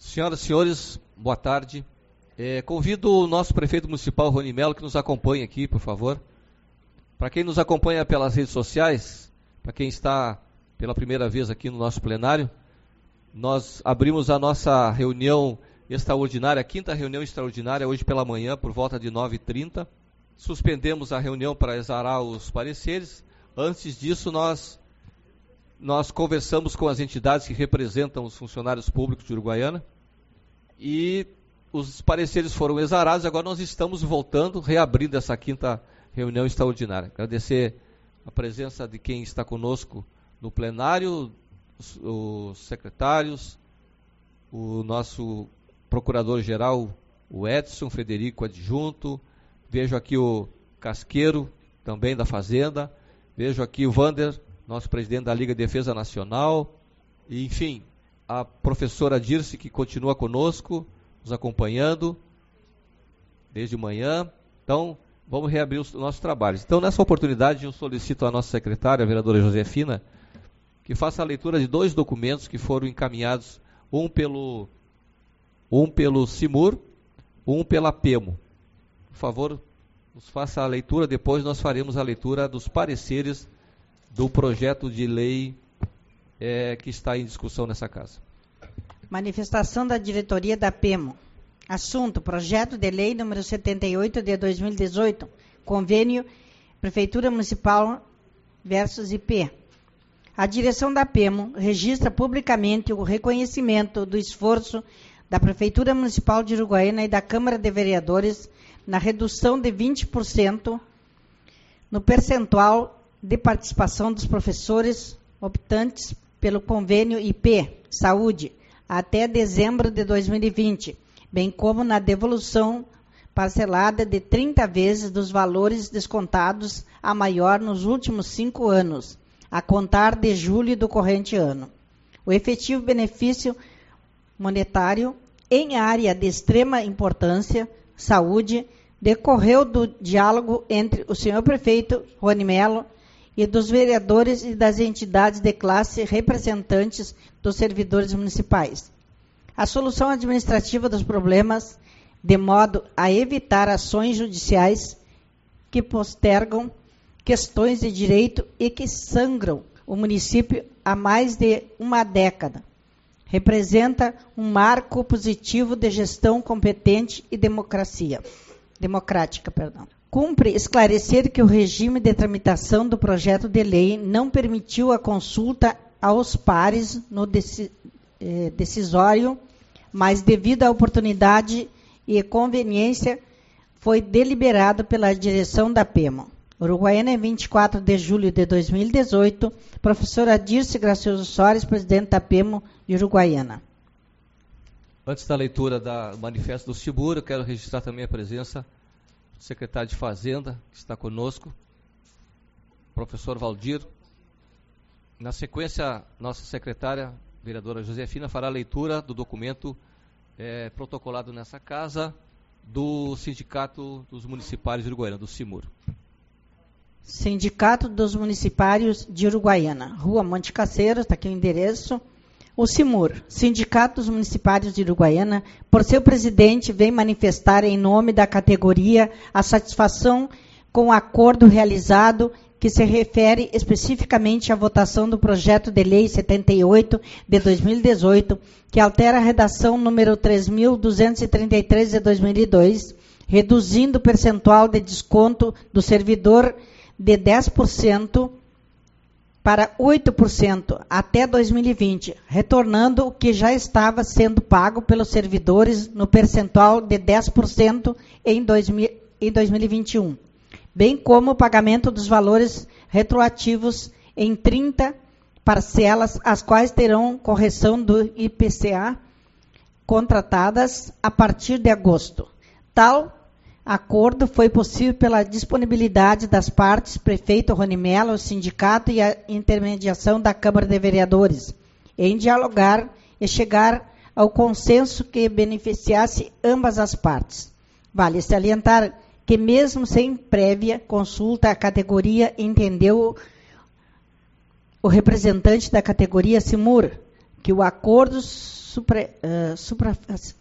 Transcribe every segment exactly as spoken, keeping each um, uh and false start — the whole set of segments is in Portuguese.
Senhoras e senhores, boa tarde. É, convido o nosso prefeito municipal, Rony Mello, que nos acompanhe aqui, por favor. Para quem nos acompanha pelas redes sociais, para quem está pela primeira vez aqui no nosso plenário, nós abrimos a nossa reunião extraordinária, a quinta reunião extraordinária, hoje pela manhã, por volta de nove e trinta. Suspendemos a reunião para exarar os pareceres. Antes disso, nós, nós conversamos com as entidades que representam os funcionários públicos de Uruguaiana e os pareceres foram exarados. Agora nós estamos voltando, reabrindo essa quinta reunião extraordinária. Agradecer a presença de quem está conosco no plenário, os, os secretários, o nosso procurador-geral, o Edson Frederico Adjunto, vejo aqui o Casqueiro, também da Fazenda, vejo aqui o Vander, nosso presidente da Liga de Defesa Nacional, e, enfim, a professora Dirce, que continua conosco, nos acompanhando desde manhã. Então, vamos reabrir os nossos trabalhos. Então, nessa oportunidade, eu solicito à nossa secretária, a vereadora Josefina, que faça a leitura de dois documentos que foram encaminhados, um pelo, um pelo CIMUR, um pela PEMO. Por favor, nos faça a leitura, depois nós faremos a leitura dos pareceres do projeto de lei é, que está em discussão nessa casa. Manifestação da diretoria da PEMO. Assunto: projeto de lei número setenta e oito de dois mil e dezoito, convênio Prefeitura Municipal versus I P. A direção da PEMO registra publicamente o reconhecimento do esforço da Prefeitura Municipal de Uruguaiana e da Câmara de Vereadores na redução de vinte por cento no percentual de participação dos professores optantes pelo convênio I P Saúde até dezembro de dois mil e vinte, bem como na devolução parcelada de trinta vezes dos valores descontados a maior nos últimos cinco anos, a contar de julho do corrente ano. O efetivo benefício monetário em área de extrema importância, saúde, decorreu do diálogo entre o senhor prefeito Rony Mello e dos vereadores e das entidades de classe representantes dos servidores municipais. A solução administrativa dos problemas, de modo a evitar ações judiciais que postergam questões de direito e que sangram o município há mais de uma década, representa um marco positivo de gestão competente e democracia, democrática. Perdão. Cumpre esclarecer que o regime de tramitação do projeto de lei não permitiu a consulta aos pares no decisório, mas devido à oportunidade e conveniência foi deliberado pela direção da PEMO. Uruguaiana, em vinte e quatro de julho de dois mil e dezoito, professora Dirce Gracioso Soares, presidente da PEMO de Uruguaiana. Antes da leitura do manifesto do CIMUR, eu quero registrar também a presença do secretário de Fazenda, que está conosco, professor Valdir. Na sequência, nossa secretária, vereadora Josefina, fará a leitura do documento é, protocolado nessa casa do Sindicato dos Municipários de Uruguaiana, do CIMUR. Sindicato dos Municipários de Uruguaiana, Rua Monte Caseiro, está aqui o endereço. O CIMUR, Sindicato dos Municipários de Uruguaiana, por seu presidente, vem manifestar em nome da categoria a satisfação com o acordo realizado que se refere especificamente à votação do projeto de lei setenta e oito de dois mil e dezoito, que altera a redação número três mil duzentos e trinta e três de dois mil e dois, reduzindo o percentual de desconto do servidor de dez por cento para oito por cento até dois mil e vinte, retornando o que já estava sendo pago pelos servidores no percentual de dez por cento em dois mil e vinte e um, bem como o pagamento dos valores retroativos em trinta parcelas, as quais terão correção do I P C A contratadas a partir de agosto. Tal acordo foi possível pela disponibilidade das partes, prefeito Rony Mello, o sindicato e a intermediação da Câmara de Vereadores, em dialogar e chegar ao consenso que beneficiasse ambas as partes. Vale salientar que, mesmo sem prévia consulta, a categoria entendeu o representante da categoria CIMUR que o acordo supra, uh, supra,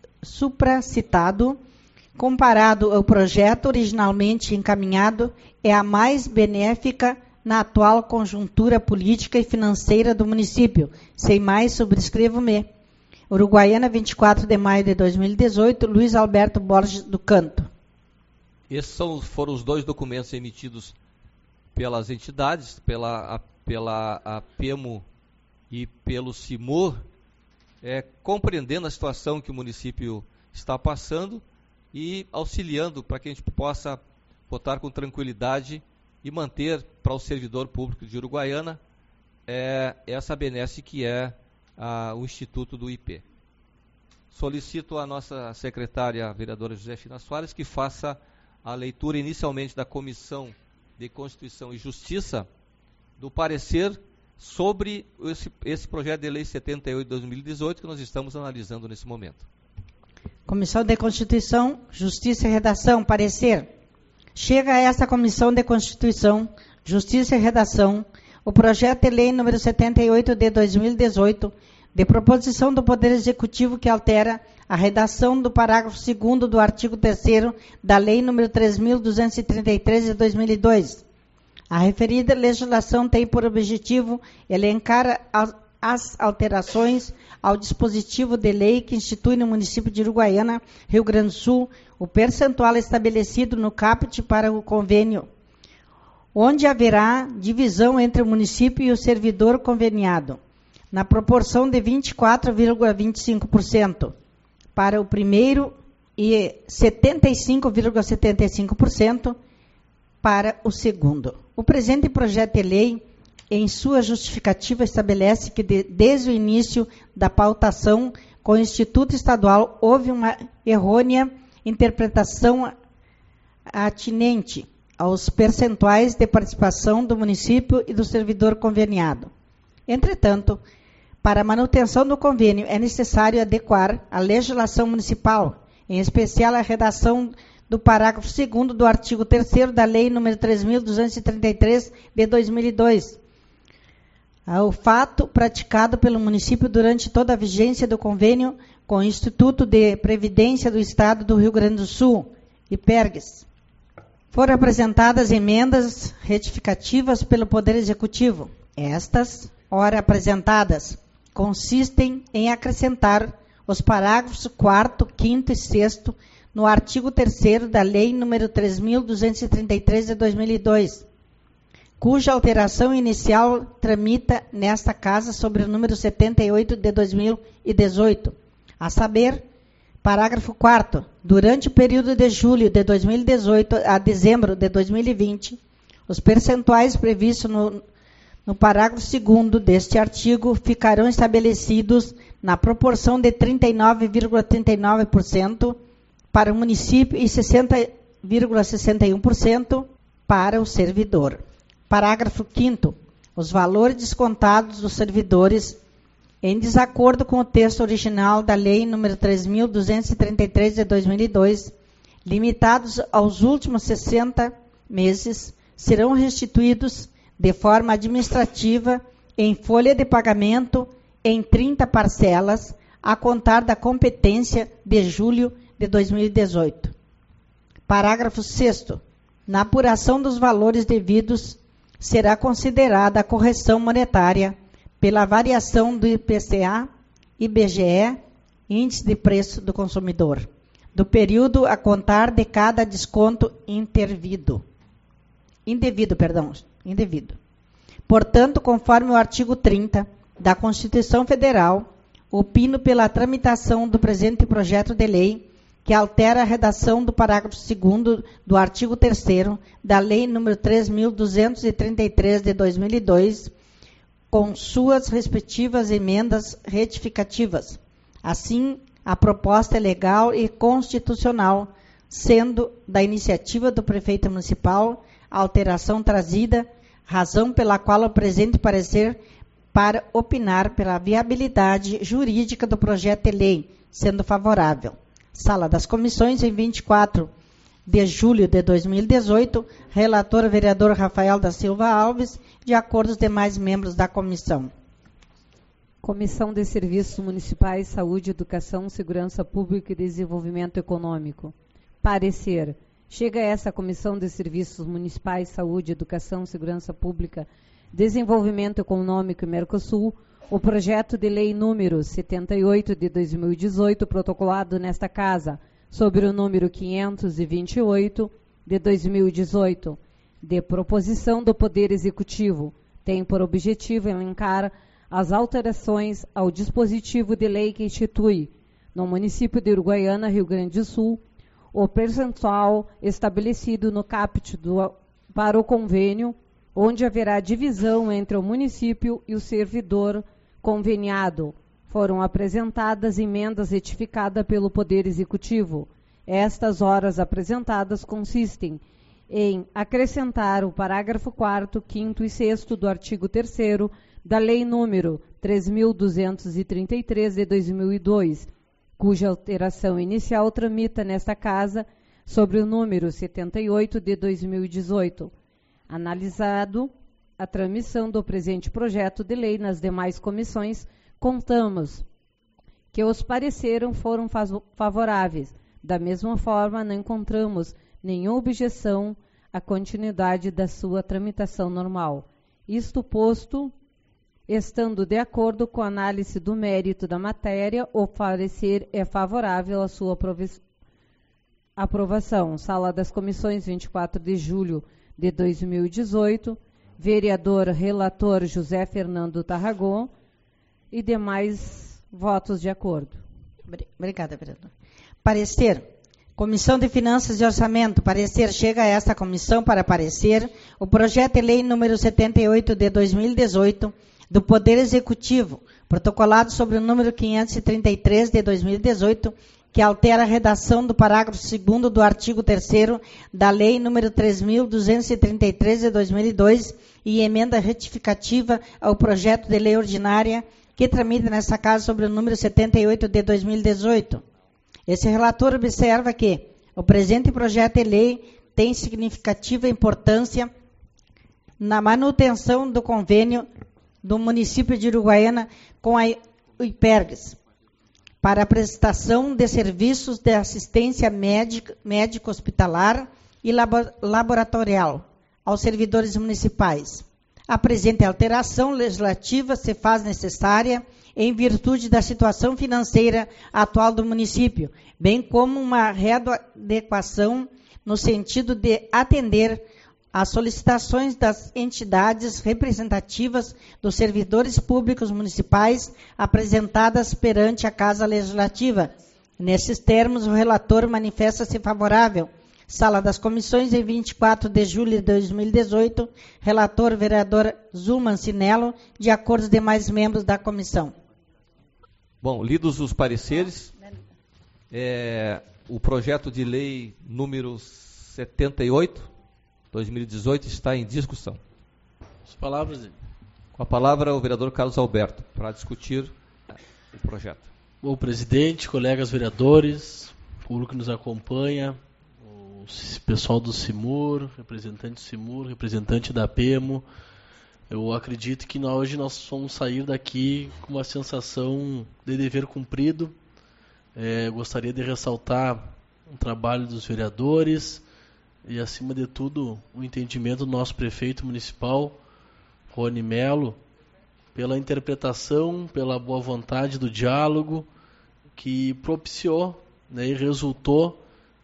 supracitado, comparado ao projeto originalmente encaminhado, é a mais benéfica na atual conjuntura política e financeira do município. Sem mais, subscrevo-me. Uruguaiana, vinte e quatro de maio de dois mil e dezoito, Luiz Alberto Borges do Canto. Esses são, foram os dois documentos emitidos pelas entidades, pela, a, pela a PEMO e pelo CIMUR, é, compreendendo a situação que o município está passando e auxiliando para que a gente possa votar com tranquilidade e manter para o servidor público de Uruguaiana é, essa benesse que é a, o Instituto do I P. Solicito à nossa secretária, a vereadora Josefina Soares, que faça a leitura inicialmente da Comissão de Constituição e Justiça do parecer sobre esse, esse projeto de lei setenta e oito de dois mil e dezoito que nós estamos analisando nesse momento. Comissão de Constituição, Justiça e Redação, parecer. Chega a esta Comissão de Constituição, Justiça e Redação o projeto de lei número setenta e oito de dois mil e dezoito, de proposição do Poder Executivo que altera a redação do parágrafo segundo do artigo terceiro da Lei número três mil duzentos e trinta e três de dois mil e dois. A referida legislação tem por objetivo elencar as alterações ao dispositivo de lei que institui no município de Uruguaiana, Rio Grande do Sul, o percentual estabelecido no caput para o convênio, onde haverá divisão entre o município e o servidor conveniado, na proporção de vinte e quatro vírgula vinte e cinco por cento para o primeiro e setenta e cinco vírgula setenta e cinco por cento para o segundo. O presente projeto de lei, em sua justificativa, estabelece que de, desde o início da pautação com o Instituto Estadual houve uma errônea interpretação atinente aos percentuais de participação do município e do servidor conveniado. Entretanto, para a manutenção do convênio é necessário adequar a legislação municipal, em especial a redação do parágrafo segundo do artigo terceiro da Lei número três mil duzentos e trinta e três de dois mil e dois, ao fato praticado pelo município durante toda a vigência do convênio com o Instituto de Previdência do Estado do Rio Grande do Sul, IPERGS. Foram apresentadas emendas retificativas pelo Poder Executivo. Estas, ora apresentadas, consistem em acrescentar os parágrafos quarto, quinto e sexto no artigo terceiro da Lei número três mil duzentos e trinta e três de dois mil e dois, cuja alteração inicial tramita nesta Casa sobre o número setenta e oito de dois mil e dezoito, a saber, parágrafo quarto, durante o período de julho de dois mil e dezoito a dezembro de dois mil e vinte, os percentuais previstos no, no parágrafo segundo deste artigo ficarão estabelecidos na proporção de trinta e nove vírgula trinta e nove por cento para o município e sessenta vírgula sessenta e um por cento para o servidor. Parágrafo quinto. Os valores descontados dos servidores, em desacordo com o texto original da Lei número três mil duzentos e trinta e três de dois mil e dois, limitados aos últimos sessenta meses, serão restituídos de forma administrativa em folha de pagamento em trinta parcelas, a contar da competência de julho de dois mil e dezoito. Parágrafo sexto. Na apuração dos valores devidos, será considerada a correção monetária pela variação do I P C A, I B G E, Índice de Preço do Consumidor, do período a contar de cada desconto intervido. Indevido, perdão, indevido. Portanto, conforme o artigo trinta da Constituição Federal, opino pela tramitação do presente projeto de lei, que altera a redação do parágrafo segundo do artigo terceiro da Lei número três mil duzentos e trinta e três de dois mil e dois, com suas respectivas emendas retificativas. Assim, a proposta é legal e constitucional, sendo da iniciativa do prefeito municipal a alteração trazida, razão pela qual o presente parecer para opinar pela viabilidade jurídica do projeto de lei, sendo favorável. Sala das Comissões, em vinte e quatro de julho de dois mil e dezoito, relator vereador Rafael da Silva Alves, de acordo com os demais membros da comissão. Comissão de Serviços Municipais, Saúde, Educação, Segurança Pública e Desenvolvimento Econômico. Parecer. Chega a essa Comissão de Serviços Municipais, Saúde, Educação, Segurança Pública, Desenvolvimento Econômico e Mercosul o projeto de lei número setenta e oito de dois mil e dezoito, protocolado nesta Casa, sobre o número quinhentos e vinte e oito de dois mil e dezoito, de proposição do Poder Executivo, tem por objetivo elencar as alterações ao dispositivo de lei que institui, no município de Uruguaiana, Rio Grande do Sul, o percentual estabelecido no caput do, para o convênio, onde haverá divisão entre o município e o servidor conveniado. Foram apresentadas emendas retificadas pelo Poder Executivo. Estas horas apresentadas consistem em acrescentar o parágrafo quarto, quinto e sexto do artigo terceiro da Lei número três mil duzentos e trinta e três de dois mil e dois, cuja alteração inicial tramita nesta Casa sobre o número setenta e oito de dois mil e dezoito. Analisado a transmissão do presente projeto de lei nas demais comissões, contamos que os pareceres foram favoráveis. Da mesma forma, não encontramos nenhuma objeção à continuidade da sua tramitação normal. Isto posto, estando de acordo com a análise do mérito da matéria, o parecer é favorável à sua aprovação. Sala das Comissões, vinte e quatro de julho de dois mil e dezoito, vereador relator José Fernando Tarragão e demais votos de acordo. Obrigada, vereador. Parecer. Comissão de Finanças e Orçamento. Parecer. Chega a esta comissão para parecer o projeto de lei número setenta e oito de dois mil e dezoito do Poder Executivo, protocolado sobre o número quinhentos e trinta e três de dois mil e dezoito, que altera a redação do parágrafo segundo do artigo terceiro da Lei número três mil duzentos e trinta e três de dois mil e dois e emenda retificativa ao projeto de lei ordinária que tramita nesta Casa sobre o número setenta e oito de dois mil e dezoito. Esse relator observa que o presente projeto de lei tem significativa importância na manutenção do convênio do município de Uruguaiana com a IPERGS, para a prestação de serviços de assistência médica, médico-hospitalar e laboratorial aos servidores municipais. A presente alteração legislativa se faz necessária em virtude da situação financeira atual do município, bem como uma readequação no sentido de atender às solicitações das entidades representativas dos servidores públicos municipais apresentadas perante a Casa Legislativa. Nesses termos, o relator manifesta-se favorável. Sala das Comissões, em vinte e quatro de julho de dois mil e dezoito, relator vereador Zulman Sinello, de acordo com os demais membros da comissão. Bom, lidos os pareceres, é, o projeto de lei número setenta e oito, dois mil e dezoito, está em discussão. As palavras. Com a palavra o vereador Carlos Alberto, para discutir o projeto. Bom, presidente, colegas vereadores, público que nos acompanha, o pessoal do CIMUR, representante do CIMUR, representante da PEMO, eu acredito que hoje nós vamos sair daqui com uma sensação de dever cumprido. É, gostaria de ressaltar o trabalho dos vereadores e, acima de tudo, o entendimento do nosso prefeito municipal, Rony Melo, pela interpretação, pela boa vontade do diálogo, que propiciou, né, e resultou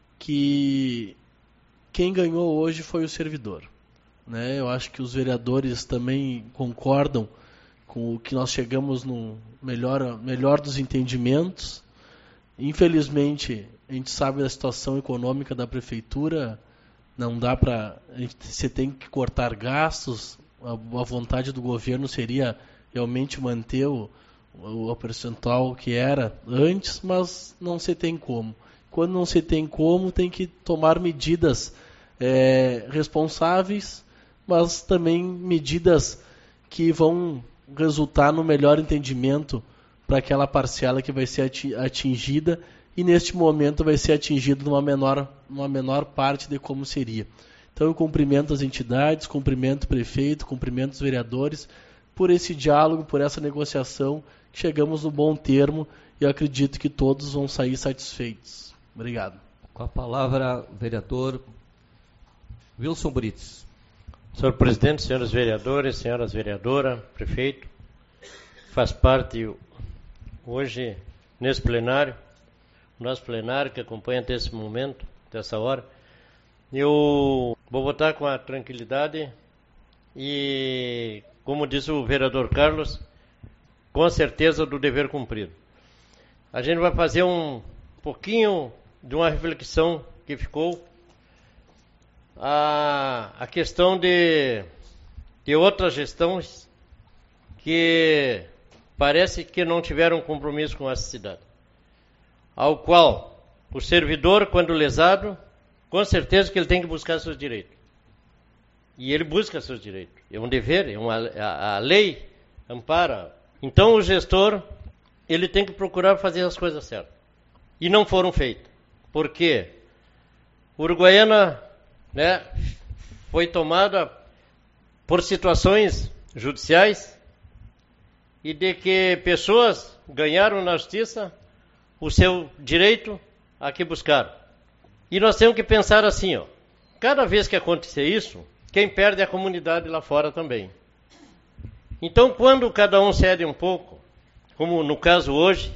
que quem ganhou hoje foi o servidor. Né? Eu acho que os vereadores também concordam com o que nós chegamos no melhor, melhor dos entendimentos. Infelizmente, a gente sabe da situação econômica da prefeitura, não dá para... Você tem que cortar gastos, a, a vontade do governo seria realmente manter o, o, o percentual que era antes, mas não se tem como. Quando não se tem como, tem que tomar medidas é, responsáveis, mas também medidas que vão resultar no melhor entendimento para aquela parcela que vai ser atingida e neste momento vai ser atingida numa menor, numa menor parte de como seria. Então eu cumprimento as entidades, cumprimento o prefeito, cumprimento os vereadores por esse diálogo, por essa negociação chegamos no bom termo e eu acredito que todos vão sair satisfeitos. Obrigado. Com a palavra, vereador Wilson Brites. Senhor presidente, senhores vereadores, senhoras vereadoras, prefeito, faz parte hoje, nesse plenário, o nosso plenário que acompanha até esse momento, até essa hora. Eu vou votar com a tranquilidade e, como disse o vereador Carlos, com a certeza do dever cumprido. A gente vai fazer um pouquinho de uma reflexão que ficou a, a questão de, de outras gestões que parece que não tiveram compromisso com essa cidade, ao qual o servidor, quando lesado, com certeza que ele tem que buscar seus direitos. E ele busca seus direitos. É um dever, é uma, a, a lei ampara. Então o gestor, ele tem que procurar fazer as coisas certas. E não foram feitas. Por quê? Uruguaiana, né, foi tomada por situações judiciais e de que pessoas ganharam na justiça o seu direito a que buscaram. E nós temos que pensar assim, ó, cada vez que acontecer isso, quem perde é a comunidade lá fora também. Então, quando cada um cede um pouco, como no caso hoje,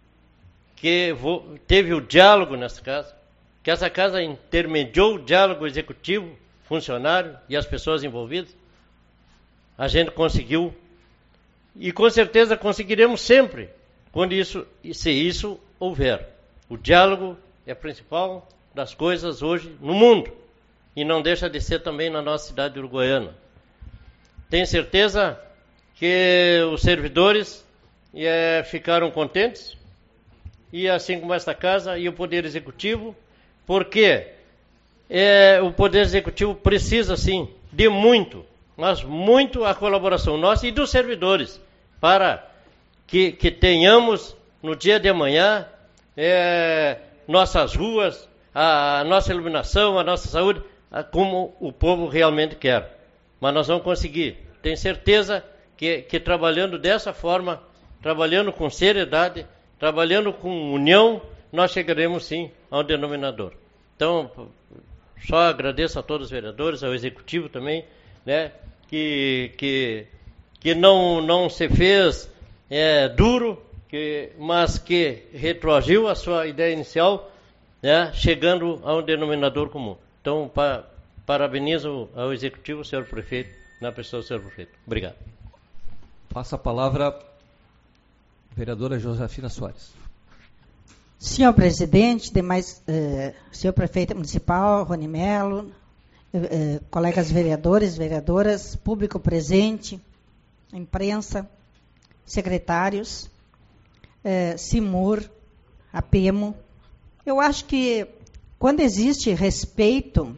que teve o diálogo nessa casa, que essa casa intermediou o diálogo executivo, funcionário e as pessoas envolvidas, a gente conseguiu, e com certeza conseguiremos sempre, quando isso, se isso houver. O diálogo é principal das coisas hoje no mundo, e não deixa de ser também na nossa cidade uruguaiana. Tenho certeza que os servidores é, ficaram contentes, e assim como esta casa e o Poder Executivo, porque é, o Poder Executivo precisa, sim, de muito, mas muito a colaboração nossa e dos servidores, para que, que tenhamos no dia de amanhã é, nossas ruas, a, a nossa iluminação, a nossa saúde, a, como o povo realmente quer. Mas nós vamos conseguir. Tenho certeza que, que trabalhando dessa forma, trabalhando com seriedade, trabalhando com união, nós chegaremos sim ao denominador. Então, só agradeço a todos os vereadores, ao Executivo também, né, que, que, que não, não se fez é, duro, que, mas que retroagiu a sua ideia inicial, né, chegando a um denominador comum. Então, pa, parabenizo ao Executivo, senhor prefeito, na pessoa do senhor prefeito. Obrigado. Passa a palavra vereadora Josefina Soares. Senhor presidente, demais, eh, senhor prefeito municipal, Rony Melo, eh, colegas vereadores, vereadoras, público presente, imprensa, secretários, eh, Simur, APEMO. Eu acho que quando existe respeito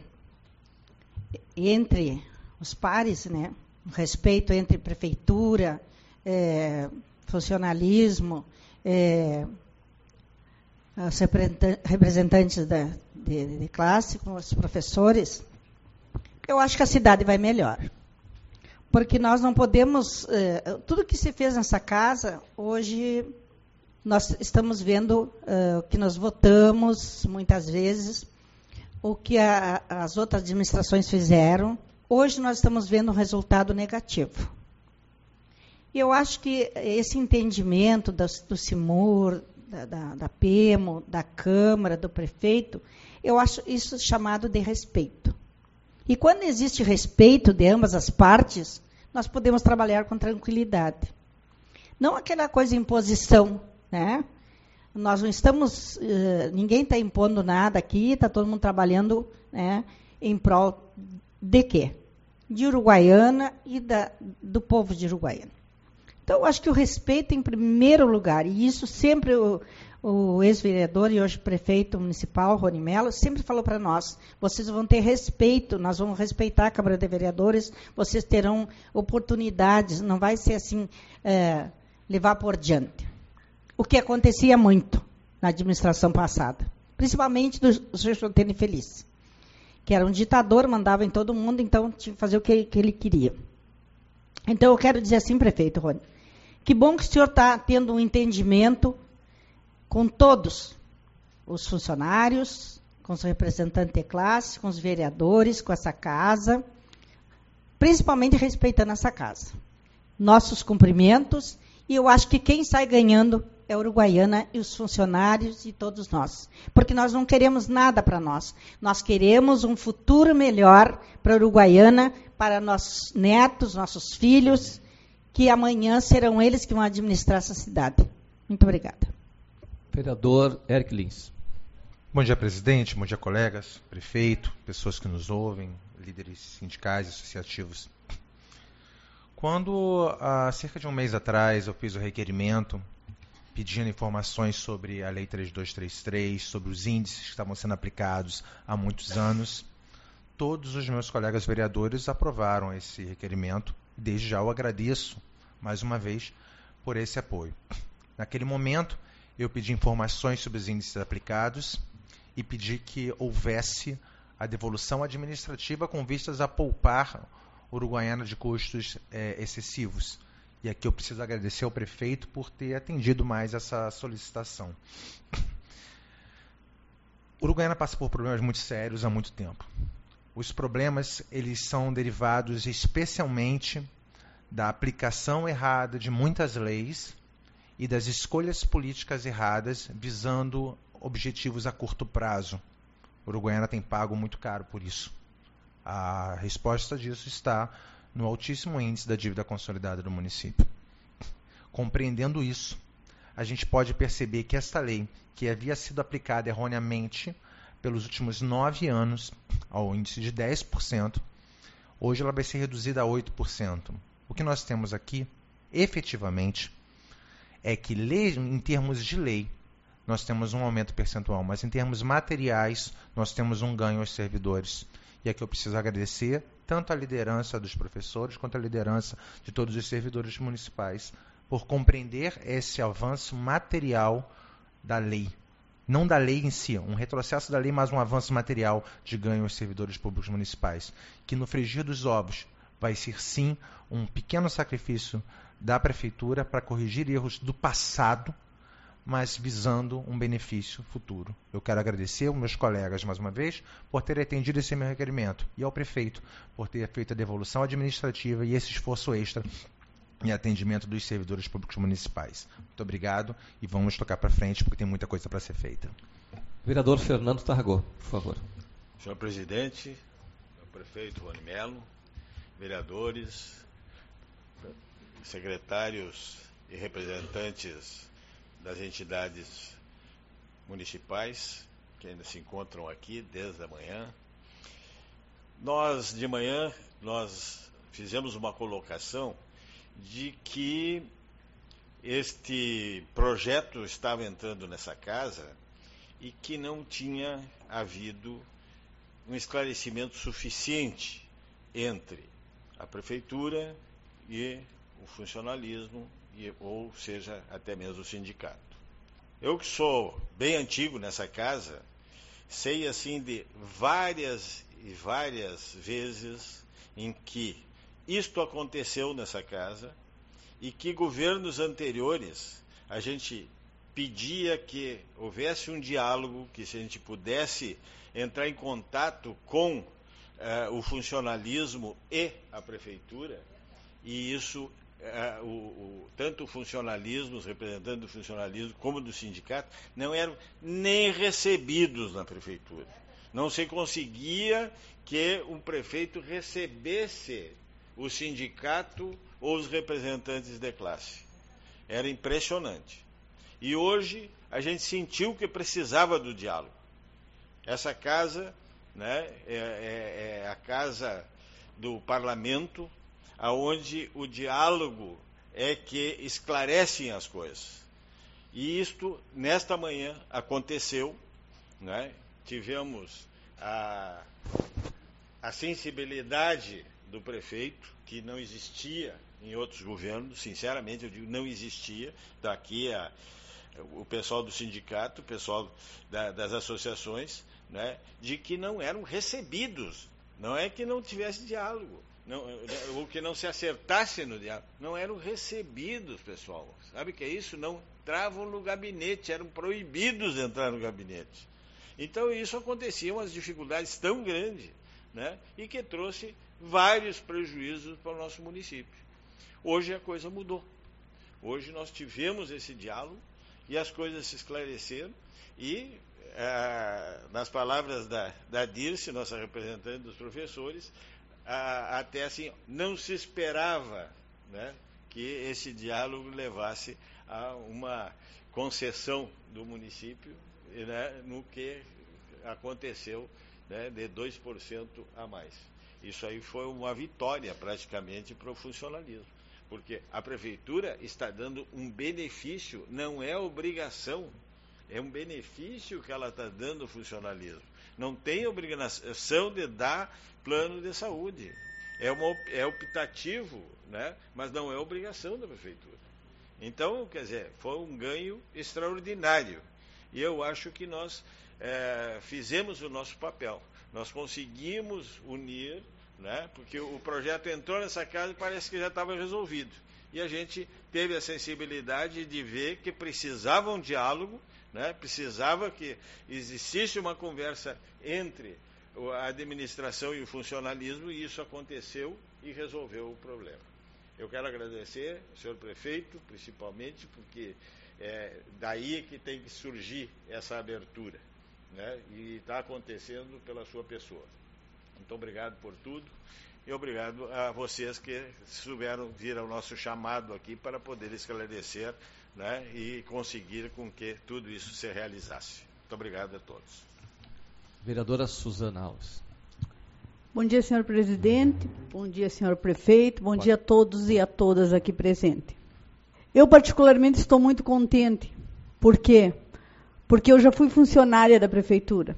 entre os pares, né, respeito entre prefeitura, eh, funcionalismo, eh, os representantes da, de, de classe, com os professores, eu acho que a cidade vai melhor. Porque nós não podemos... Eh, tudo que se fez nessa casa, hoje nós estamos vendo o uh, que nós votamos, muitas vezes, o que a, as outras administrações fizeram. Hoje nós estamos vendo um resultado negativo. E eu acho que esse entendimento do, do Simur, da, da, da PEMO, da Câmara, do prefeito, eu acho isso chamado de respeito. E quando existe respeito de ambas as partes, nós podemos trabalhar com tranquilidade. Não aquela coisa de imposição, né? Nós não estamos, uh, ninguém está impondo nada aqui, está todo mundo trabalhando, né, em prol de quê? De Uruguaiana e da, do povo de Uruguaiana. Então, eu acho que o respeito em primeiro lugar, e isso sempre o, o ex-vereador e hoje prefeito municipal, Rony Melo, sempre falou para nós, vocês vão ter respeito, nós vamos respeitar a Câmara de Vereadores, vocês terão oportunidades, não vai ser assim, é, levar por diante. O que acontecia muito na administração passada, principalmente do senhor Chotene Feliz, que era um ditador, mandava em todo mundo, então tinha que fazer o que, que ele queria. Então, eu quero dizer assim, prefeito Rony, Que bom que o senhor está tendo um entendimento com todos os funcionários, com os representantes de classe, com os vereadores, com essa casa, principalmente respeitando essa casa. Nossos cumprimentos, e eu acho que quem sai ganhando é a Uruguaiana e os funcionários e todos nós. Porque nós não queremos nada para nós. Nós queremos um futuro melhor para a Uruguaiana, para nossos netos, nossos filhos, que amanhã serão eles que vão administrar essa cidade. Muito obrigada. Vereador Eric Lins. Bom dia, presidente. Bom dia, colegas, prefeito, pessoas que nos ouvem, líderes sindicais e associativos. Quando, há cerca de um mês atrás, eu fiz o requerimento pedindo informações sobre a Lei três mil duzentos e trinta e três, sobre os índices que estavam sendo aplicados há muitos anos, todos os meus colegas vereadores aprovaram esse requerimento. Desde já eu agradeço, mais uma vez, por esse apoio. Naquele momento, eu pedi informações sobre os índices aplicados e pedi que houvesse a devolução administrativa com vistas a poupar Uruguaiana de custos é, excessivos. E aqui eu preciso agradecer ao prefeito por ter atendido mais essa solicitação. Uruguaiana passa por problemas muito sérios há muito tempo. Os problemas, eles são derivados especialmente da aplicação errada de muitas leis e das escolhas políticas erradas visando objetivos a curto prazo. Uruguaiana tem pago muito caro por isso. A resposta disso está no altíssimo índice da dívida consolidada do município. Compreendendo isso, a gente pode perceber que esta lei, que havia sido aplicada erroneamente pelos últimos nove anos, ao índice de dez por cento, hoje ela vai ser reduzida a oito por cento. O que nós temos aqui, efetivamente, é que, em termos de lei, nós temos um aumento percentual, mas em termos materiais, nós temos um ganho aos servidores. E aqui eu preciso agradecer tanto a liderança dos professores quanto a liderança de todos os servidores municipais por compreender esse avanço material da lei. Não da lei em si, um retrocesso da lei, mas um avanço material de ganho aos servidores públicos municipais, que no frigir dos ovos vai ser sim um pequeno sacrifício da prefeitura para corrigir erros do passado, mas visando um benefício futuro. Eu quero agradecer aos meus colegas, mais uma vez, por terem atendido esse meu requerimento, e ao prefeito por ter feito a devolução administrativa e esse esforço extra em atendimento dos servidores públicos municipais. Muito obrigado e vamos tocar para frente, porque tem muita coisa para ser feita. Vereador Fernando Tarragó, por favor. Senhor presidente, senhor prefeito Rony Melo, vereadores, secretários e representantes das entidades municipais que ainda se encontram aqui desde a manhã. Nós, de manhã, nós fizemos uma colocação de que este projeto estava entrando nessa casa e que não tinha havido um esclarecimento suficiente entre a prefeitura e o funcionalismo, e, ou seja, até mesmo o sindicato. Eu que sou bem antigo nessa casa, sei assim de várias e várias vezes em que isto aconteceu nessa casa e que governos anteriores a gente pedia que houvesse um diálogo, que se a gente pudesse entrar em contato com uh, o funcionalismo e a prefeitura, e isso, uh, o, o, tanto o funcionalismo, os representantes do funcionalismo, como do sindicato, não eram nem recebidos na prefeitura. Não se conseguia que um prefeito recebesse o sindicato ou os representantes de classe. Era impressionante. E hoje a gente sentiu que precisava do diálogo. Essa casa, né, é, é, é a casa do parlamento, onde o diálogo é que esclarecem as coisas. E isto, nesta manhã, aconteceu, né? Tivemos a, a sensibilidade do prefeito, que não existia em outros governos, sinceramente eu digo, não existia. Daqui a, o pessoal do sindicato, o pessoal da, das associações, né, de que não eram recebidos. Não é que não tivesse diálogo, não, ou que não se acertasse no diálogo, não eram recebidos, pessoal. Sabe o que é isso? Não entravam no gabinete, eram proibidos de entrar no gabinete. Então isso acontecia, umas dificuldades tão grandes, né, e que trouxe vários prejuízos para o nosso município. Hoje a coisa mudou. Hoje nós tivemos esse diálogo e as coisas se esclareceram e, ah, nas palavras da, da Dirce, nossa representante dos professores, ah, até assim, não se esperava, né, que esse diálogo levasse a uma concessão do município, né, no que aconteceu, né, de dois por cento a mais. Isso aí foi uma vitória praticamente para o funcionalismo, porque a prefeitura está dando um benefício, não é obrigação, é um benefício que ela está dando ao funcionalismo. Não tem obrigação de dar plano de saúde, é, uma, é optativo, né, mas não é obrigação da prefeitura. Então, quer dizer, foi um ganho extraordinário. E eu acho que nós é, fizemos o nosso papel. Nós conseguimos unir, né, porque o projeto entrou nessa casa e parece que já estava resolvido. E a gente teve a sensibilidade de ver que precisava um diálogo, né, precisava que existisse uma conversa entre a administração e o funcionalismo, e isso aconteceu e resolveu o problema. Eu quero agradecer ao senhor prefeito, principalmente, porque é daí que tem que surgir essa abertura, né? E está acontecendo pela sua pessoa. Muito obrigado por tudo e obrigado a vocês que souberam vir ao nosso chamado aqui para poder esclarecer, né, e conseguir com que tudo isso se realizasse. Muito obrigado a todos. Vereadora Suzana Alves. Bom dia, senhor presidente. Bom dia, senhor prefeito. Bom dia a todos e a todas aqui presentes. Eu, particularmente, estou muito contente. Por quê? Porque eu já fui funcionária da prefeitura.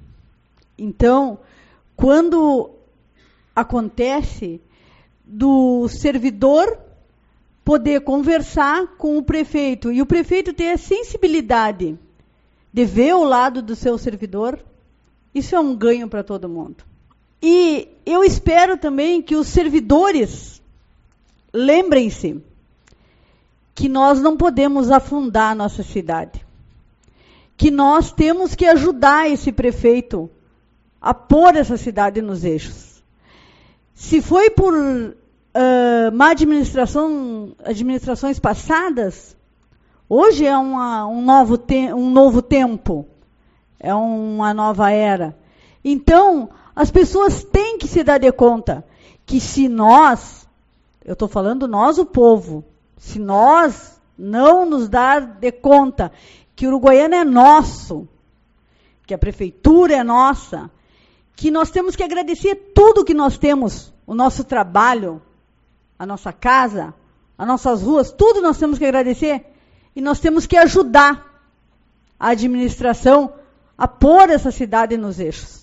Então, quando acontece do servidor poder conversar com o prefeito e o prefeito ter a sensibilidade de ver o lado do seu servidor, isso é um ganho para todo mundo. E eu espero também que os servidores lembrem-se que nós não podemos afundar a nossa cidade, que nós temos que ajudar esse prefeito a pôr essa cidade nos eixos. Se foi por uh, má administração, administrações passadas, hoje é uma, um, novo te- um novo tempo, é uma nova era. Então, as pessoas têm que se dar de conta que se nós, eu estou falando nós, o povo, se nós não nos dar de conta que o Uruguaiana é nosso, que a prefeitura é nossa, que nós temos que agradecer tudo que nós temos, o nosso trabalho, a nossa casa, as nossas ruas, tudo nós temos que agradecer, e nós temos que ajudar a administração a pôr essa cidade nos eixos.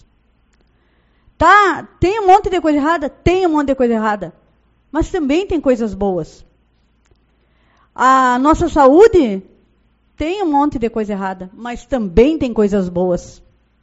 Tá, tem um monte de coisa errada? Tem um monte de coisa errada. Mas também tem coisas boas. A nossa saúde tem um monte de coisa errada, mas também tem coisas boas.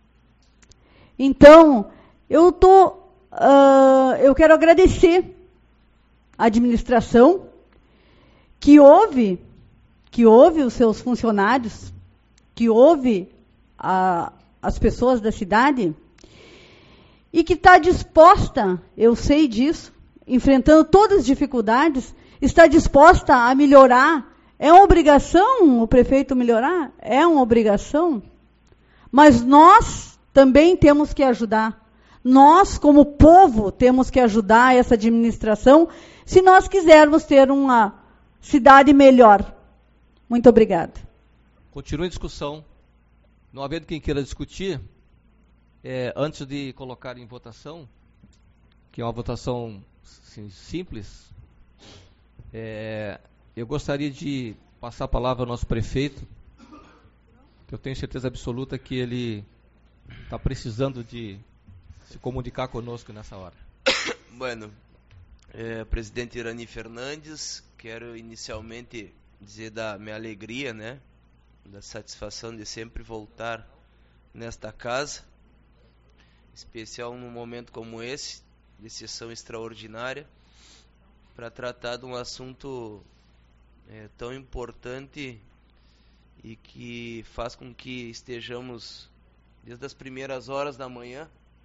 Então, eu tô, uh, eu quero agradecer a administração que ouve, que ouve os seus funcionários, que ouve a, as pessoas da cidade, e que está disposta, eu sei disso, enfrentando todas as dificuldades, está disposta a melhorar. É uma obrigação o prefeito melhorar? É uma obrigação. Mas nós também temos que ajudar. Nós, como povo, temos que ajudar essa administração se nós quisermos ter uma cidade melhor. Muito obrigada. Continua a discussão. Não havendo quem queira discutir, É, antes de colocar em votação, que é uma votação assim, simples, é, eu gostaria de passar a palavra ao nosso prefeito, que eu tenho certeza absoluta que ele está precisando de se comunicar conosco nessa hora. Bueno, é, presidente Irani Fernandes, quero inicialmente dizer da minha alegria, né, da satisfação de sempre voltar nesta casa, especial num momento como esse, de sessão extraordinária para tratar de um assunto é, tão importante e que faz com que estejamos desde as primeiras horas da manhã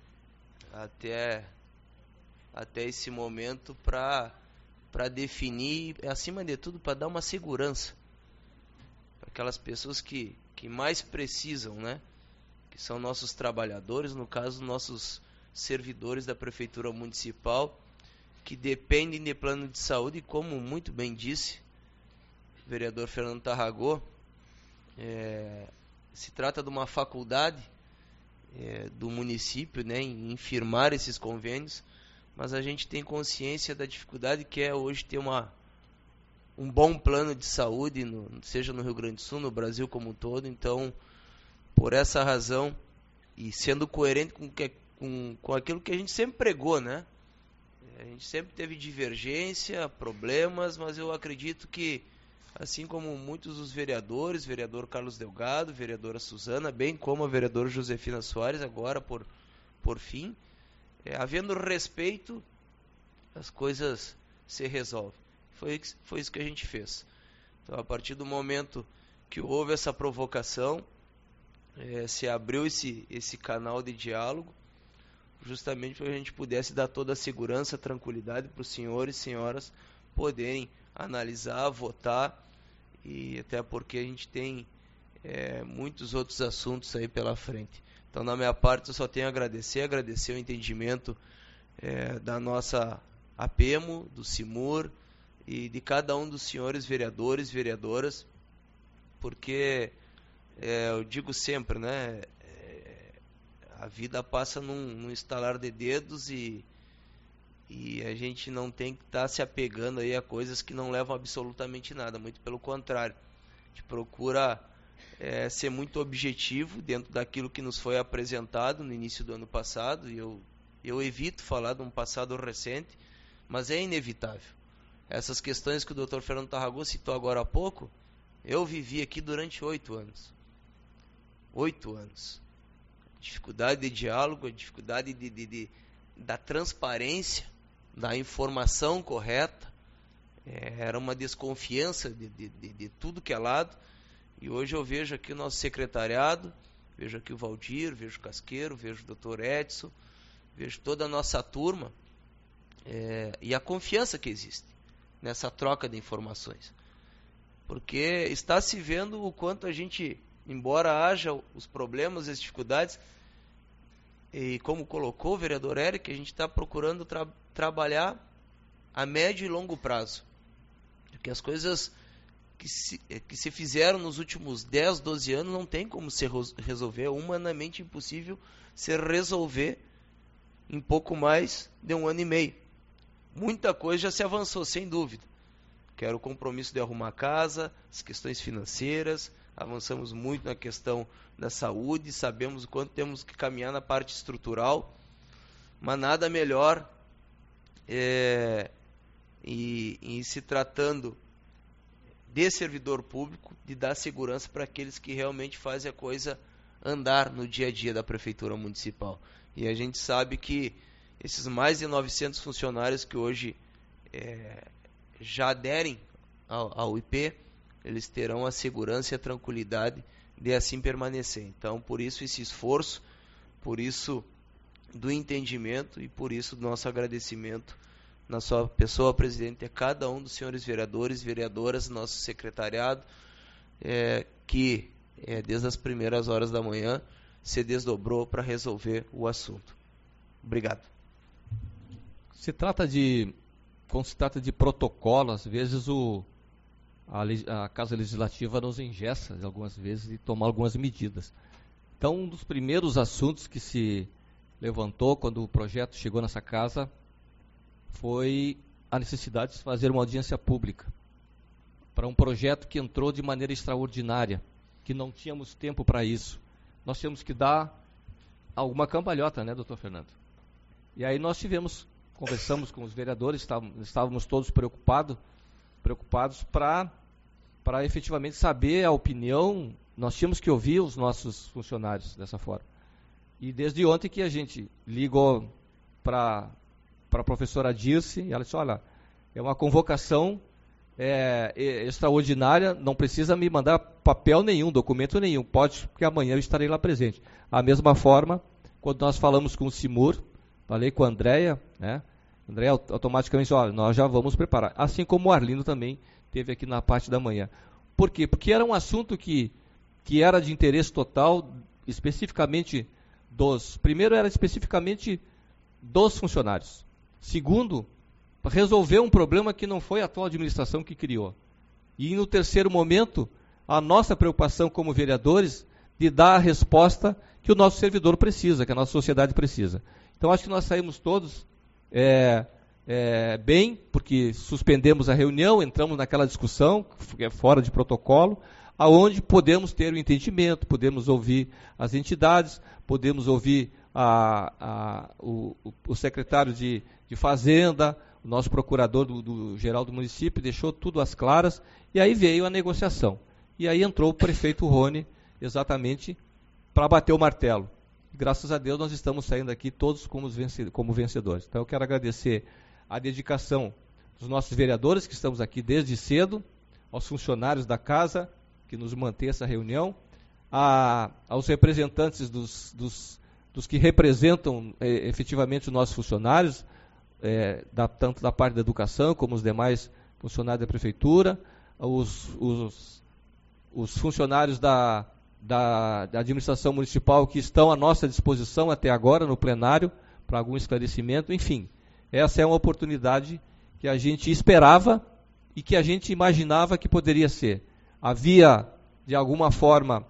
até, até esse momento para para definir, acima de tudo, para dar uma segurança para aquelas pessoas que, que mais precisam, né? Que são nossos trabalhadores, no caso, nossos servidores da Prefeitura Municipal, que dependem de plano de saúde, e como muito bem disse o vereador Fernando Tarragó, é, se trata de uma faculdade é, do município, né, em firmar esses convênios, mas a gente tem consciência da dificuldade que é hoje ter uma, um bom plano de saúde, no, seja no Rio Grande do Sul, no Brasil como um todo. Então, por essa razão, e sendo coerente com, que, com, com aquilo que a gente sempre pregou, né? A gente sempre teve divergência, problemas, mas eu acredito que, assim como muitos dos vereadores, vereador Carlos Delgado, vereadora Suzana, bem como a vereadora Josefina Soares, agora por, por fim, é, havendo respeito, as coisas se resolvem. Foi, foi isso que a gente fez. Então, a partir do momento que houve essa provocação, é, se abriu esse, esse canal de diálogo, justamente para que a gente pudesse dar toda a segurança, tranquilidade para os senhores e senhoras poderem analisar, votar, e até porque a gente tem é, muitos outros assuntos aí pela frente. Então, na minha parte, eu só tenho a agradecer, agradecer o entendimento é, da nossa APEMO, do CIMUR e de cada um dos senhores vereadores, vereadoras, porque é, eu digo sempre, né, é, a vida passa num, num estalar de dedos e, e a gente não tem que estar tá se apegando aí a coisas que não levam absolutamente nada, muito pelo contrário. A gente procura é, ser muito objetivo dentro daquilo que nos foi apresentado no início do ano passado, e eu, eu evito falar de um passado recente, mas é inevitável. Essas questões que o doutor Fernando Tarragó citou agora há pouco, eu vivi aqui durante oito anos. Oito anos. Dificuldade de diálogo, a dificuldade de, de, de, da transparência, da informação correta. É, era uma desconfiança de, de, de, de tudo que é lado. E hoje eu vejo aqui o nosso secretariado, vejo aqui o Valdir, vejo o Casqueiro, vejo o doutor Edson, vejo toda a nossa turma, é, e a confiança que existe nessa troca de informações. Porque está se vendo o quanto a gente, embora haja os problemas e as dificuldades, e como colocou o vereador Eric, a gente está procurando tra- trabalhar a médio e longo prazo. Porque as coisas que se, que se fizeram nos últimos dez, doze anos não tem como se resolver, é humanamente impossível se resolver em pouco mais de um ano e meio. Muita coisa já se avançou, sem dúvida. Que era o compromisso de arrumar a casa, as questões financeiras, avançamos muito na questão da saúde, sabemos o quanto temos que caminhar na parte estrutural, mas nada melhor é, e, e se tratando de servidor público, de dar segurança para aqueles que realmente fazem a coisa andar no dia a dia da Prefeitura Municipal. E a gente sabe que esses mais de novecentos funcionários que hoje é, já aderem ao, ao I P, eles terão a segurança e a tranquilidade de assim permanecer. Então, por isso esse esforço, por isso do entendimento e por isso do nosso agradecimento na sua pessoa, presidente, a cada um dos senhores vereadores, vereadoras, nosso secretariado, é, que é, desde as primeiras horas da manhã se desdobrou para resolver o assunto. Obrigado. Se trata de, quando se trata de protocolo, às vezes o, a, a Casa Legislativa nos engessa, algumas vezes, de tomar algumas medidas. Então, um dos primeiros assuntos que se levantou quando o projeto chegou nessa casa foi a necessidade de fazer uma audiência pública para um projeto que entrou de maneira extraordinária, que não tínhamos tempo para isso. Nós tínhamos que dar alguma cambalhota, né, doutor Fernando? E aí nós tivemos, conversamos com os vereadores, estávamos, estávamos todos preocupados, preocupados para para efetivamente saber a opinião. Nós tínhamos que ouvir os nossos funcionários dessa forma. E desde ontem que a gente ligou para para a professora Dirce, e ela disse, olha, é uma convocação é, extraordinária, não precisa me mandar papel nenhum, documento nenhum, pode, porque amanhã eu estarei lá presente. A mesma forma, quando nós falamos com o Simur, falei com a Andréia, né? A Andréia automaticamente disse, olha, nós já vamos preparar. Assim como o Arlindo também teve aqui na parte da manhã. Por quê? Porque era um assunto que, que era de interesse total, especificamente dos... Primeiro, era especificamente dos funcionários. Segundo, resolver um problema que não foi a atual administração que criou. E, no terceiro momento, a nossa preocupação como vereadores de dar a resposta que o nosso servidor precisa, que a nossa sociedade precisa. Então, acho que nós saímos todos é, é, bem, porque suspendemos a reunião, entramos naquela discussão, que é fora de protocolo, aonde podemos ter o entendimento, podemos ouvir as entidades, podemos ouvir a, a, o, o secretário de, de Fazenda, o nosso procurador do, do geral do município, deixou tudo às claras, e aí veio a negociação. E aí entrou o prefeito Rony, exatamente para bater o martelo. Graças a Deus nós estamos saindo aqui todos como, vencedores, como vencedores. Então eu quero agradecer a dedicação dos nossos vereadores, que estamos aqui desde cedo, aos funcionários da casa, que nos mantém essa reunião, a, aos representantes dos, dos, dos que representam eh, efetivamente os nossos funcionários, eh, da, tanto da parte da educação como os demais funcionários da prefeitura, os, os, os funcionários da, da, da administração municipal que estão à nossa disposição até agora no plenário para algum esclarecimento. Enfim, essa é uma oportunidade que a gente esperava e que a gente imaginava que poderia ser. Havia, de alguma forma,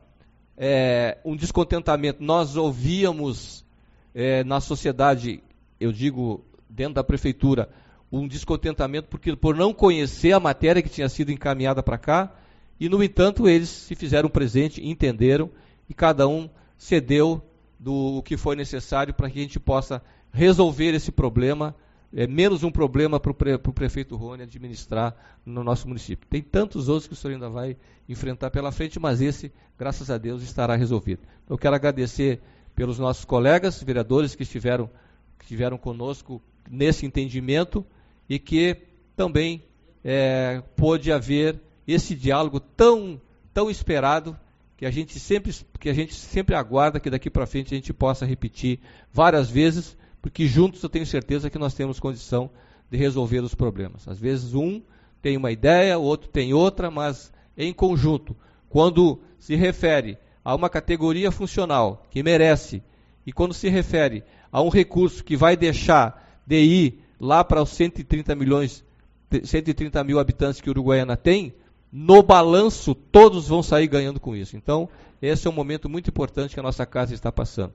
é, um descontentamento. Nós ouvíamos é, na sociedade, eu digo, dentro da prefeitura, um descontentamento porque, por não conhecer a matéria que tinha sido encaminhada para cá, e, no entanto, eles se fizeram presente, entenderam, e cada um cedeu do que foi necessário para que a gente possa resolver esse problema, é menos um problema para o pre, prefeito Rony administrar no nosso município. Tem tantos outros que o senhor ainda vai enfrentar pela frente, mas esse, graças a Deus, estará resolvido. Eu quero agradecer pelos nossos colegas, vereadores que estiveram, que estiveram conosco nesse entendimento e que também é, pôde haver esse diálogo tão, tão esperado que a gente sempre, que a gente sempre aguarda que daqui para frente a gente possa repetir várias vezes, porque juntos eu tenho certeza que nós temos condição de resolver os problemas. Às vezes um tem uma ideia, o outro tem outra, mas em conjunto, quando se refere a uma categoria funcional que merece, e quando se refere a um recurso que vai deixar de ir lá para os cento e trinta milhões, cento e trinta mil habitantes que Uruguaiana tem, no balanço todos vão sair ganhando com isso. Então, esse é um momento muito importante que a nossa casa está passando.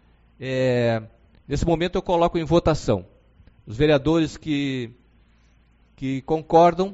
É... Nesse momento eu coloco em votação os vereadores que, que concordam.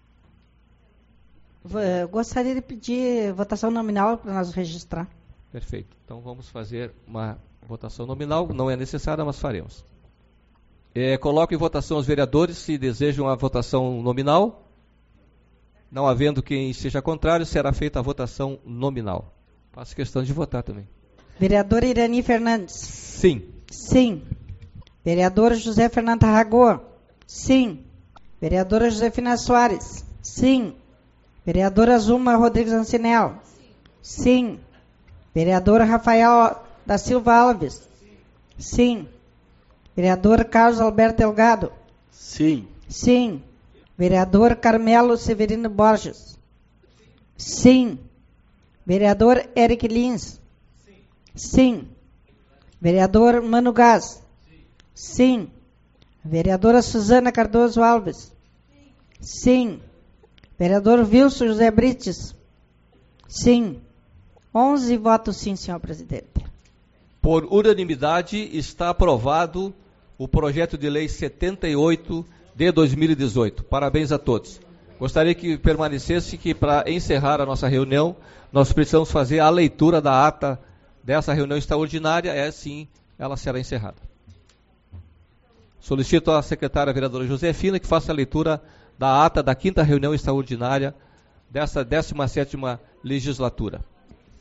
Eu gostaria de pedir votação nominal para nós registrar. Perfeito. Então vamos fazer uma votação nominal. Não é necessária, mas faremos. É, coloco em votação os vereadores se desejam a votação nominal. Não havendo quem seja contrário, será feita a votação nominal. Faço questão de votar também. Vereadora Irani Fernandes. Sim. Sim. Vereador José Fernando Tarragó. Sim. Vereadora Josefina Soares. Sim. Vereadora Zuma Rodrigues Ancinel. Sim. Vereador Rafael da Silva Alves. Sim. Vereador Carlos Alberto Delgado. Sim. Sim. Vereador Carmelo Severino Borges. Sim. Vereador Eric Lins. Sim. Vereador Mano Gás. Sim. Vereadora Suzana Cardoso Alves. Sim. Vereador Wilson José Brites. Sim. onze votos sim, senhor presidente. Por unanimidade está aprovado o projeto de lei setenta e oito de dois mil e dezoito. Parabéns a todos. Gostaria que permanecesse que, para encerrar a nossa reunião, nós precisamos fazer a leitura da ata dessa reunião extraordinária. É sim, ela será encerrada. Solicito à secretária vereadora Josefina que faça a leitura da ata da quinta reunião extraordinária dessa décima sétima legislatura.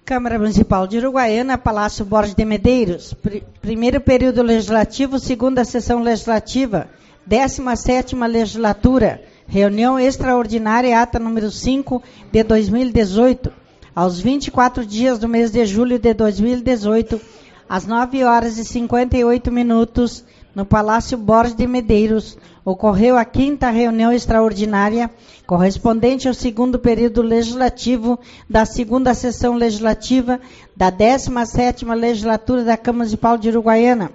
Câmara Municipal de Uruguaiana, Palácio Borges de Medeiros. Pr- primeiro período legislativo, segunda sessão legislativa, décima sétima legislatura, reunião extraordinária, ata número cinco de dois mil e dezoito. Aos vinte e quatro dias do mês de julho de dois mil e dezoito, às nove horas e cinquenta e oito minutos, no Palácio Borges de Medeiros, ocorreu a quinta reunião extraordinária, correspondente ao segundo período legislativo da segunda sessão legislativa da décima sétima legislatura da Câmara Municipal de Uruguaiana,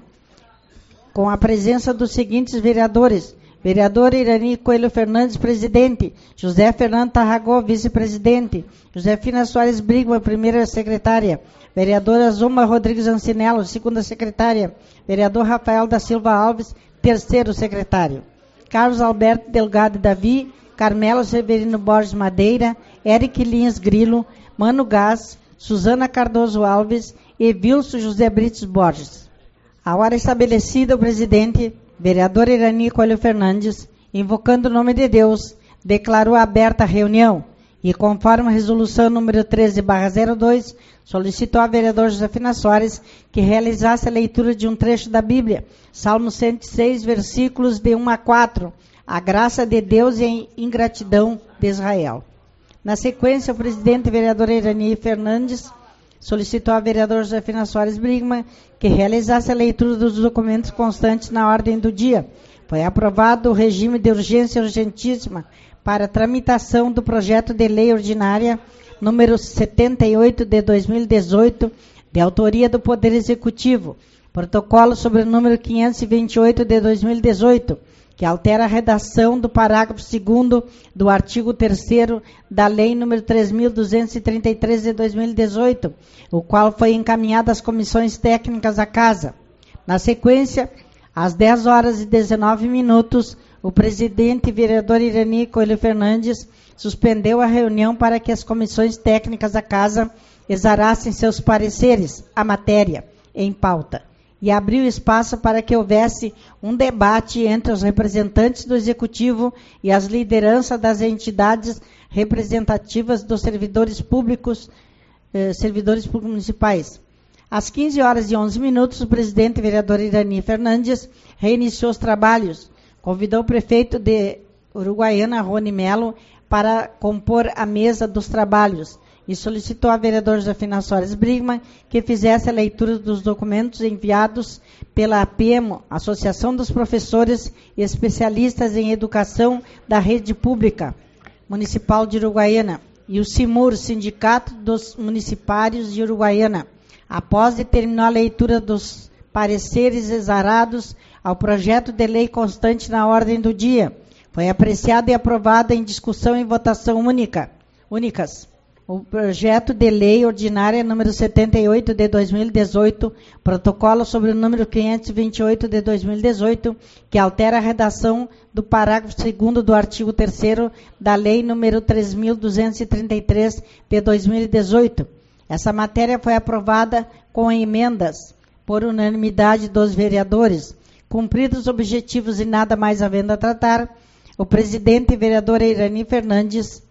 com a presença dos seguintes vereadores: vereador Irani Coelho Fernandes, presidente; José Fernando Tarragó, vice-presidente; Josefina Soares Brigman, primeira secretária; vereadora Zuma Rodrigues Ancinello, segunda secretária; vereador Rafael da Silva Alves, terceiro secretário; Carlos Alberto Delgado Davi, Carmelo Severino Borges Madeira, Eric Linhas Grilo, Mano Gás, Suzana Cardoso Alves e Vilso José Brites Borges. A hora estabelecida, o presidente, vereador Irani Coelho Fernandes, invocando o nome de Deus, declarou aberta a reunião e, conforme a resolução número treze barra zero dois, solicitou ao vereador Josefina Soares que realizasse a leitura de um trecho da Bíblia, Salmo cento e seis, versículos de um a quatro, a graça de Deus e a ingratidão de Israel. Na sequência, o presidente vereador Irani Fernandes solicitou ao vereador Josefina Soares Brigman que realizasse a leitura dos documentos constantes na ordem do dia. Foi aprovado o regime de urgência urgentíssima para a tramitação do projeto de lei ordinária número setenta e oito de dois mil e dezoito, de autoria do Poder Executivo, protocolo sobre o número quinhentos e vinte e oito de dois mil e dezoito, que altera a redação do parágrafo segundo do artigo terceiro da Lei número três mil duzentos e trinta e três de dois mil e dezoito, o qual foi encaminhado às comissões técnicas da Casa. Na sequência, às dez horas e dezenove minutos, o presidente vereador Irani Coelho Fernandes suspendeu a reunião para que as comissões técnicas da Casa exarassem seus pareceres à matéria em pauta e abriu espaço para que houvesse um debate entre os representantes do Executivo e as lideranças das entidades representativas dos servidores públicos, eh, servidores públicos municipais. Às quinze horas e onze minutos, o presidente vereador Irani Fernandes reiniciou os trabalhos, convidou o prefeito de Uruguaiana, Rony Melo, para compor a mesa dos trabalhos e solicitou ao vereador Josefina Soares Brigman que fizesse a leitura dos documentos enviados pela A P E M O, Associação dos Professores e Especialistas em Educação da Rede Pública Municipal de Uruguaiana, e o SIMUR, Sindicato dos Municipários de Uruguaiana. Após determinar a leitura dos pareceres exarados ao projeto de lei constante na ordem do dia, foi apreciada e aprovada em discussão e votação única, únicas o projeto de lei ordinária número setenta e oito de dois mil e dezoito, protocolo sobre o número quinhentos e vinte e oito de dois mil e dezoito, que altera a redação do parágrafo segundo do artigo terceiro da lei número três mil duzentos e trinta e três de dois mil e dezoito. Essa matéria foi aprovada com emendas por unanimidade dos vereadores. Cumpridos os objetivos e nada mais havendo a tratar, o presidente vereador Irani Fernandes,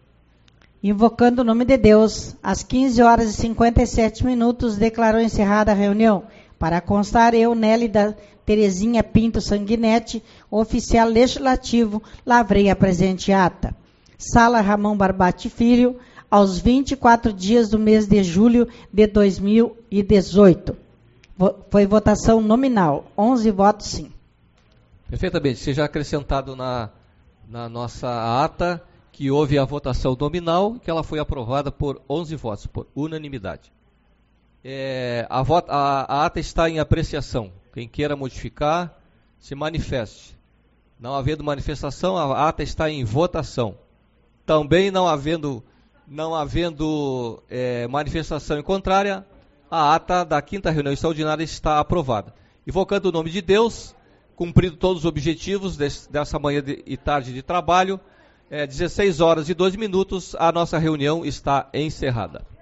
invocando o nome de Deus, às quinze horas e cinquenta e sete minutos, declarou encerrada a reunião. Para constar, eu, Nélida Terezinha Pinto Sanguinetti, oficial legislativo, lavrei a presente ata. Sala Ramon Barbati Filho, aos vinte e quatro dias do mês de julho de dois mil e dezoito. Foi votação nominal, onze votos sim. Perfeitamente. Seja acrescentado na, na nossa ata que houve a votação nominal, que ela foi aprovada por onze votos, por unanimidade. É, a, vota, a, a ata está em apreciação. Quem queira modificar, se manifeste. Não havendo manifestação, a ata está em votação. Também não havendo, não havendo é, manifestação em contrária, a ata da quinta reunião extraordinária está aprovada. Invocando o nome de Deus, cumprido todos os objetivos desse, dessa manhã de, e tarde de trabalho, é, dezesseis horas e dois minutos, a nossa reunião está encerrada.